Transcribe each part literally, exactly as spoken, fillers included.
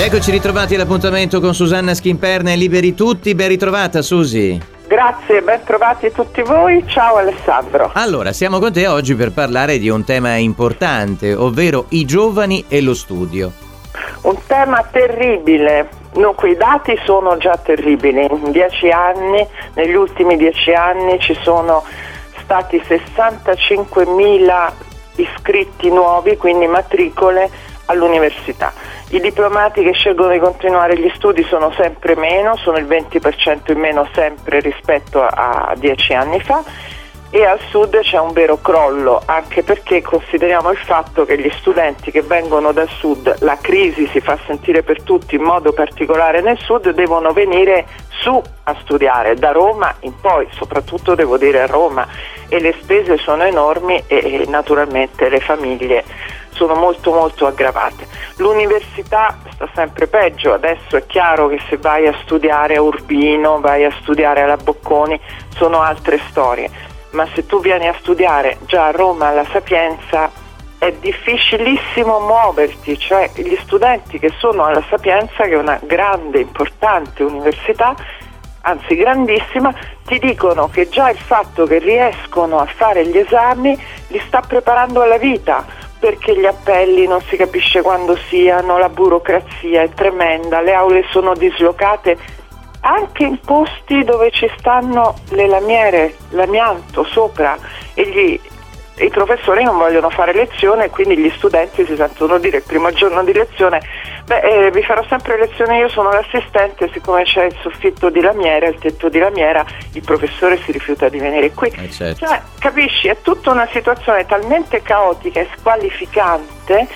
Eccoci ritrovati all'appuntamento con Susanna Schimperna e Liberi Tutti. Ben ritrovata, Susi. Grazie, ben trovati tutti voi. Ciao Alessandro. Allora, siamo con te oggi per parlare di un tema importante, ovvero i giovani e lo studio. Un tema terribile. Dunque, i dati sono già terribili. In dieci anni, negli ultimi dieci anni ci sono stati sessantacinquemila iscritti nuovi, quindi matricole all'università. I diplomati che scelgono di continuare gli studi sono sempre meno, sono il venti per cento in meno sempre rispetto a dieci anni fa, e al sud c'è un vero crollo, anche perché consideriamo il fatto che gli studenti che vengono dal sud, la crisi si fa sentire per tutti, in modo particolare nel sud, devono venire su a studiare, da Roma in poi, soprattutto devo dire a Roma, e le spese sono enormi e, e naturalmente le famiglie sono molto molto aggravate. L'università sta sempre peggio. Adesso è chiaro che se vai a studiare a Urbino, vai a studiare alla Bocconi, sono altre storie, ma se tu vieni a studiare già a Roma alla Sapienza è difficilissimo muoverti, cioè gli studenti che sono alla Sapienza, che è una grande, importante università, anzi grandissima, ti dicono che già il fatto che riescono a fare gli esami li sta preparando alla vita, perché gli appelli non si capisce quando siano, la burocrazia è tremenda, le aule sono dislocate anche in posti dove ci stanno le lamiere, l'amianto sopra, e gli, i professori non vogliono fare lezione e quindi gli studenti si sentono dire il primo giorno di lezione: beh, eh, vi farò sempre lezione, io sono l'assistente, siccome c'è il soffitto di lamiera, il tetto di lamiera, il professore si rifiuta di venire qui. Eh certo. Cioè, capisci, è tutta una situazione talmente caotica e squalificante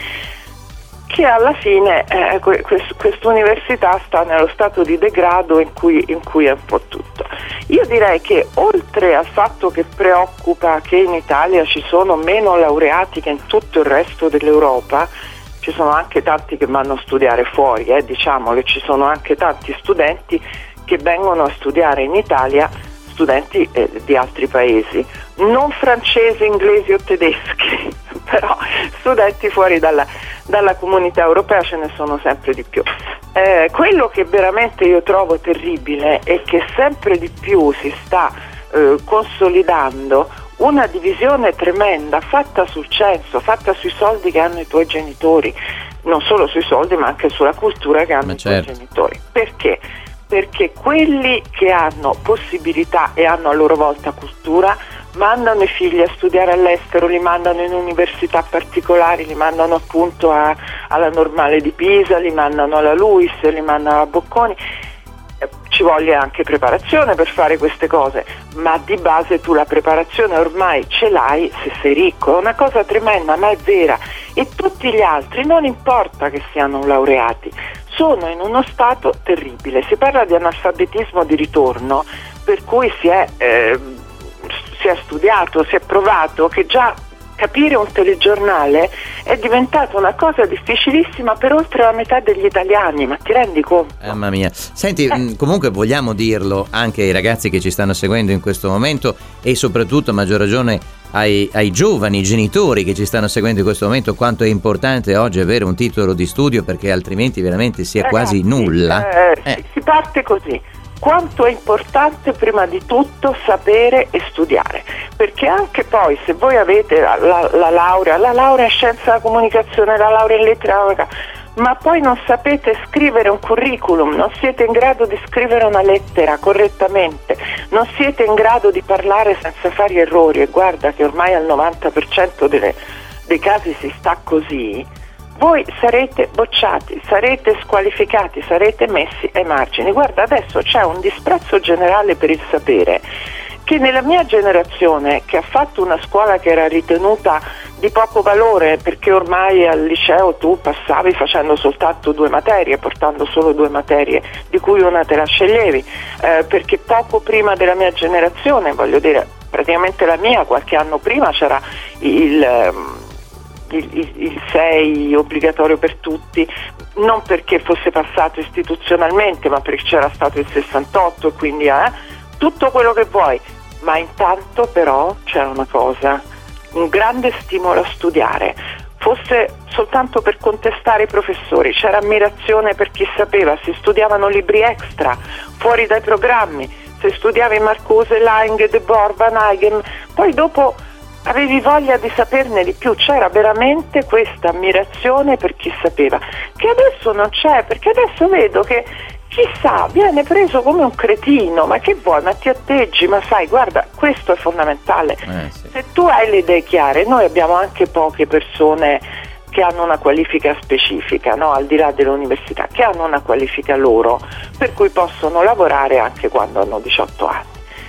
che alla fine eh, quest- quest'università sta nello stato di degrado in cui, in cui è un po' tutto. Io direi che oltre al fatto che preoccupa che in Italia ci sono meno laureati che in tutto il resto dell'Europa, ci sono anche tanti che vanno a studiare fuori, eh, diciamo che ci sono anche tanti studenti che vengono a studiare in Italia, studenti eh, di altri paesi, non francesi, inglesi o tedeschi, però studenti fuori dalla, dalla comunità europea ce ne sono sempre di più. Eh, quello che veramente io trovo terribile è che sempre di più si sta eh, consolidando una divisione tremenda fatta sul censo, fatta sui soldi che hanno i tuoi genitori, non solo sui soldi ma anche sulla cultura che hanno ma i certo. tuoi genitori. Perché? Perché quelli che hanno possibilità e hanno a loro volta cultura mandano i figli a studiare all'estero, li mandano in università particolari, li mandano appunto a, alla Normale di Pisa, li mandano alla Luis, li mandano alla Bocconi. Ci voglia anche preparazione per fare queste cose, ma di base tu la preparazione ormai ce l'hai se sei ricco. È una cosa tremenda, ma è vera. E tutti gli altri, non importa che siano laureati, sono in uno stato terribile. Si parla di analfabetismo di ritorno, per cui si è, eh, si è studiato, si è provato che già capire un telegiornale è diventata una cosa difficilissima per oltre la metà degli italiani, ma ti rendi conto? Mamma mia. Senti, eh. mh, comunque vogliamo dirlo anche ai ragazzi che ci stanno seguendo in questo momento e soprattutto a maggior ragione ai, ai giovani genitori che ci stanno seguendo in questo momento, quanto è importante oggi avere un titolo di studio, perché altrimenti veramente si è Ragazzi, quasi nulla. Eh, eh. Si parte così. Quanto è importante prima di tutto sapere e studiare, perché anche poi se voi avete la, la, la laurea, la laurea in scienza della comunicazione, la laurea in lettere, ma poi non sapete scrivere un curriculum, non siete in grado di scrivere una lettera correttamente, non siete in grado di parlare senza fare errori, e guarda che ormai al novanta per cento delle, dei casi si sta così, voi sarete bocciati, sarete squalificati, sarete messi ai margini. Guarda, adesso c'è un disprezzo generale per il sapere che nella mia generazione, che ha fatto una scuola che era ritenuta di poco valore, perché ormai al liceo tu passavi facendo soltanto due materie, portando solo due materie, di cui una te la sceglievi, eh, perché poco prima della mia generazione, voglio dire, praticamente la mia, qualche anno prima c'era il... Il, il, il sei obbligatorio per tutti, non perché fosse passato istituzionalmente, ma perché c'era stato il sessantotto e quindi eh, tutto quello che vuoi, ma intanto però c'era una cosa, un grande stimolo a studiare. fosse soltanto per contestare i professori, c'era ammirazione per chi sapeva, si studiavano libri extra, fuori dai programmi, se studiavi Marcuse, Laing, Debord, Van Eyck, poi dopo avevi voglia di saperne di più, c'era veramente questa ammirazione per chi sapeva, che adesso non c'è, perché adesso vedo che chissà, viene preso come un cretino, ma che vuoi, ma ti atteggi, ma sai, guarda, questo è fondamentale. Eh, sì. Se tu hai le idee chiare, noi abbiamo anche poche persone che hanno una qualifica specifica, no? Al di là dell'università, che hanno una qualifica loro, per cui possono lavorare anche quando hanno diciotto anni.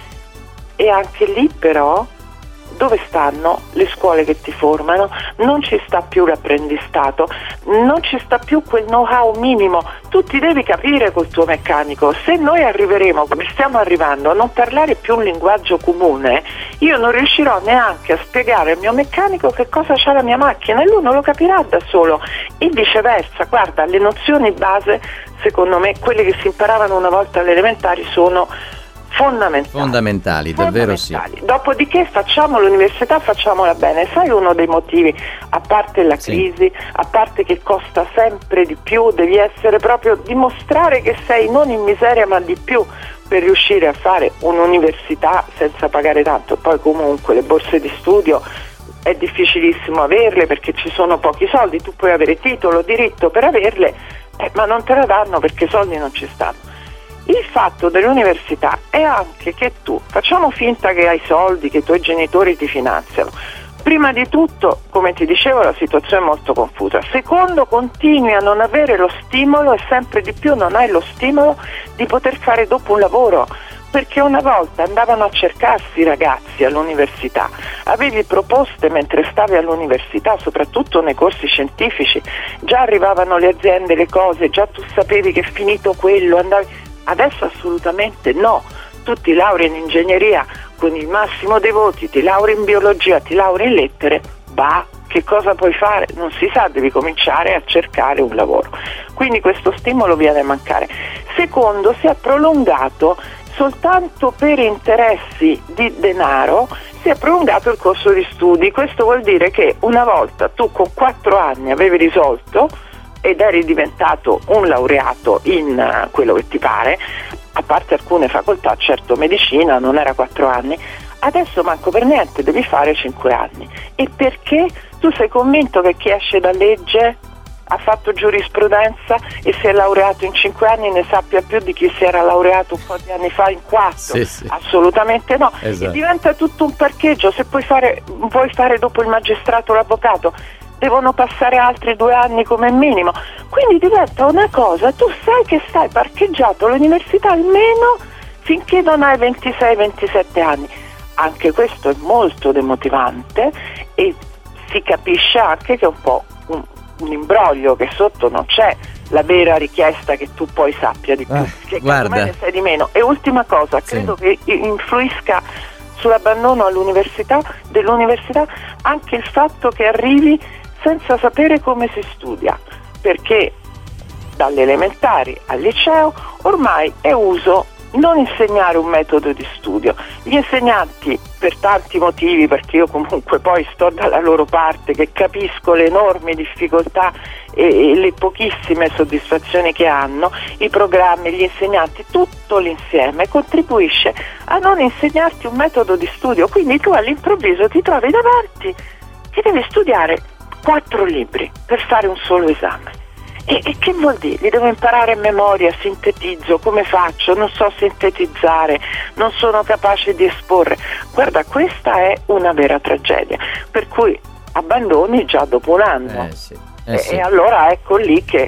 E anche lì però, dove stanno le scuole che ti formano? Non ci sta più l'apprendistato, non ci sta più quel know-how minimo, tu ti devi capire col tuo meccanico. Se noi arriveremo, come stiamo arrivando, a non parlare più un linguaggio comune, io non riuscirò neanche a spiegare al mio meccanico che cosa c'ha la mia macchina e lui non lo capirà da solo, e viceversa. Guarda, le nozioni base, secondo me, quelle che si imparavano una volta alle elementari, sono fondamentali, fondamentali, davvero fondamentali. Sì. Dopodiché facciamo l'università, facciamola bene. Sai uno dei motivi, a parte la crisi, sì. a parte che costa sempre di più, devi essere proprio, dimostrare che sei non in miseria ma di più per riuscire a fare un'università senza pagare tanto. Poi comunque le borse di studio è difficilissimo averle perché ci sono pochi soldi, tu puoi avere titolo, diritto per averle, eh, ma non te la danno perché i soldi non ci stanno. Il fatto dell'università è anche che tu, facciamo finta che hai soldi, che i tuoi genitori ti finanziano. Prima di tutto, come ti dicevo, la situazione è molto confusa. Secondo, continui a non avere lo stimolo e sempre di più non hai lo stimolo di poter fare dopo un lavoro, perché una volta andavano a cercarsi i ragazzi all'università, avevi proposte mentre stavi all'università, soprattutto nei corsi scientifici, già arrivavano le aziende, le cose, già tu sapevi che finito quello andavi. Adesso assolutamente no, tu ti lauri in ingegneria con il massimo dei voti, ti lauri in biologia, ti lauri in lettere, bah, che cosa puoi fare? Non si sa, devi cominciare a cercare un lavoro. Quindi questo stimolo viene a mancare. Secondo, si è prolungato soltanto per interessi di denaro, si è prolungato il corso di studi. Questo vuol dire che una volta tu con quattro anni avevi risolto ed eri diventato un laureato in uh, quello che ti pare, a parte alcune facoltà, certo medicina non era quattro anni, adesso manco per niente devi fare cinque anni. E perché? Tu sei convinto che chi esce da legge, ha fatto giurisprudenza e si è laureato in cinque anni ne sappia più di chi si era laureato un po' di anni fa in quattro? Sì, sì. Assolutamente no. Esatto. E diventa tutto un parcheggio. Se puoi fare, vuoi fare dopo il magistrato o l'avvocato, devono passare altri due anni come minimo, quindi diventa una cosa, tu sai che stai parcheggiato all'università almeno finché non hai ventisei ventisette anni. Anche questo è molto demotivante e si capisce anche che è un po' un, un imbroglio, che sotto non c'è la vera richiesta che tu poi sappia di più, ah, che guarda. ne sai di meno. E ultima cosa, credo sì. che influisca sull'abbandono all'università, dell'università, anche il fatto che arrivi senza sapere come si studia, perché dalle elementari al liceo ormai è uso non insegnare un metodo di studio. Gli insegnanti, per tanti motivi, perché io comunque poi sto dalla loro parte, che capisco le enormi difficoltà e, e le pochissime soddisfazioni che hanno, i programmi, gli insegnanti, tutto l'insieme contribuisce a non insegnarti un metodo di studio, quindi tu all'improvviso ti trovi davanti che devi studiare quattro libri per fare un solo esame. E, e che vuol dire? Li devo imparare a memoria, sintetizzo, come faccio? Non so sintetizzare, non sono capace di esporre. Guarda, questa è una vera tragedia, per cui abbandoni già dopo un anno. Eh sì, eh sì. E, e allora ecco lì che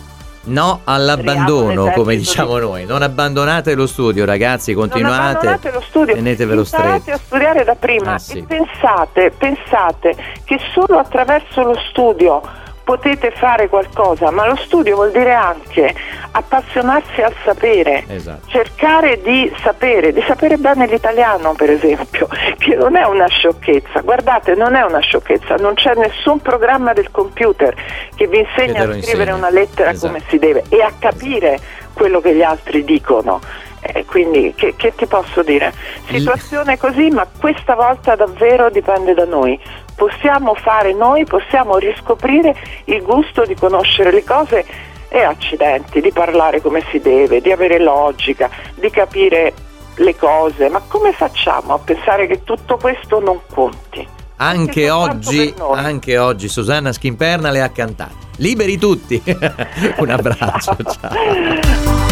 no all'abbandono, come diciamo di... noi. Non abbandonate lo studio, ragazzi, continuate. Non abbandonate lo studio, tenetevelo stretto. Imparate a studiare da prima ah, sì. e pensate, pensate che solo attraverso lo studio potete fare qualcosa, ma lo studio vuol dire anche appassionarsi al sapere, esatto. cercare di sapere, di sapere bene l'italiano, per esempio, che non è una sciocchezza. Guardate, non è una sciocchezza, non c'è nessun programma del computer che vi insegna a scrivere insegna. una lettera esatto. come si deve e a capire esatto. quello che gli altri dicono. Eh, quindi che, che ti posso dire? Situazione così, ma questa volta davvero dipende da noi. possiamo fare noi, possiamo riscoprire il gusto di conoscere le cose e accidenti, di parlare come si deve, di avere logica, di capire le cose, ma come facciamo a pensare che tutto questo non conti? Anche oggi, anche oggi Susanna Schimperna le ha cantate. Liberi tutti. Un abbraccio, ciao.